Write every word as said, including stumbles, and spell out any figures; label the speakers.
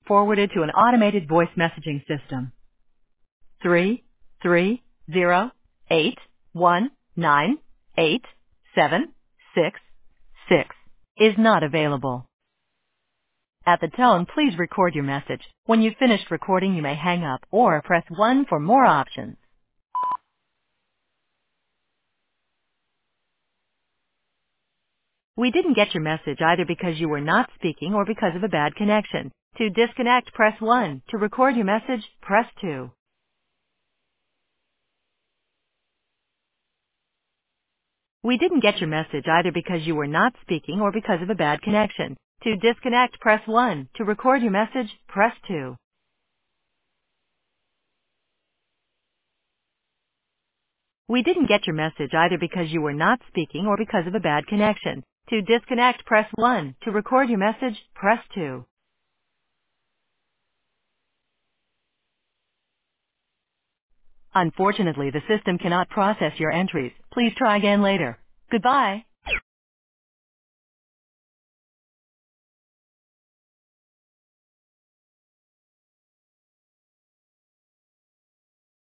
Speaker 1: forwarded to an automated voice messaging system. Three, three, zero, eight, one, nine, eight, seven, six, six is not available. At the tone, please record your message. When you've finished recording, you may hang up or press one for more options. We didn't get your message either because you were not speaking or because of a bad connection. To disconnect, press one. To record your message, press two. We didn't get your message either because you were not speaking or because of a bad connection. To disconnect, press one. To record your message, press two. We didn't get your message either because you were not speaking or because of a bad connection. To disconnect, press one. To record your message, press two. Unfortunately, the system cannot process your entries. Please try again later. Goodbye.